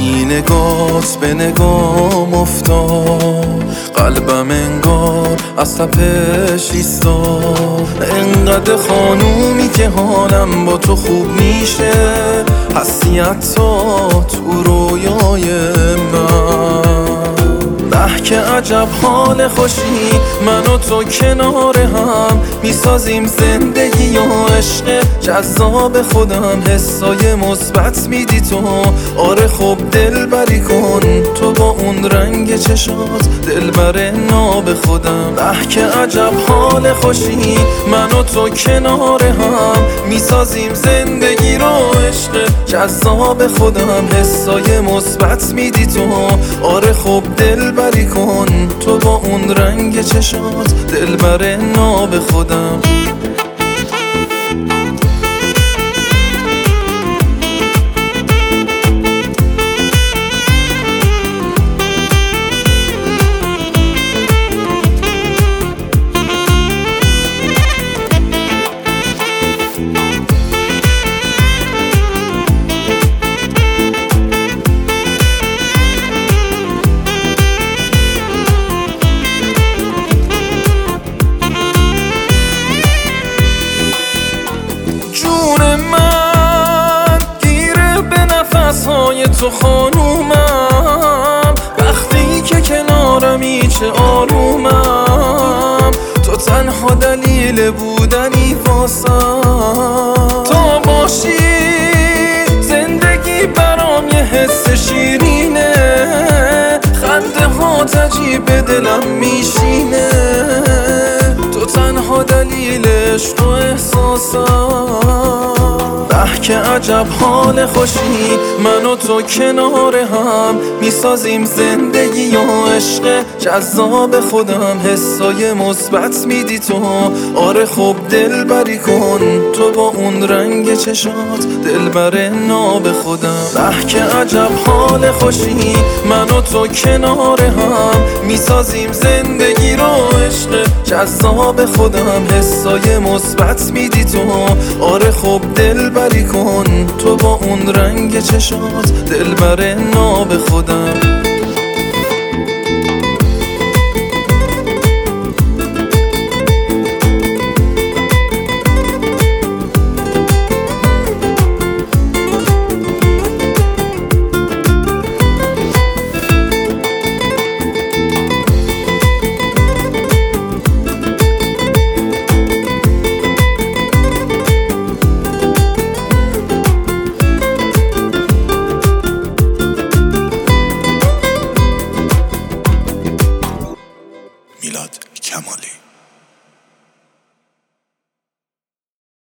وقتی نگات به نگام افتاد قلبم انگار از تپش ایستاد. انقدر خانومی که حالم با تو خوب میشه، هستی حتی تو رویای من. که عجب حال خوشی من و تو کنار هم میسازیم زندگی و عشق جذاب خودم. حسای مثبت میدی تو، آره خب دلبری کن تو با اون رنگ چشات دلبر ناب خودم. که عجب حال خوشی من و تو کنار هم میسازیم زندگی رو عشق جذاب خودم. حسای مثبت میدی تو، آره خب دلبری کن تو با اون رنگ چشات دلبر ناب خودم. های تو خانومم، وقتی که کنارمی چه آرومم. تو تنها دلیل بودنی واسم، تا باشی زندگی برام یه حس شیرینه. خنده ها عجیب دلم میشینه، تو تنها دلیل عشق و احساسم. که عجب حال خوشی من و تو کنار هم میسازیم زندگی و عشق جذاب خودم. حسای مثبت میدی تو، آره خب دلبری کن تو با اون رنگ چشات دلبر ناب خودم. که عجب حال خوشی من و تو کنار هم میسازیم زندگی رو عشق جذاب خودم. حسای مثبت میدی تو، آره خب دلبری کن تو با اون رنگ چشات دلبر ناب خودم. میلاد کمالی.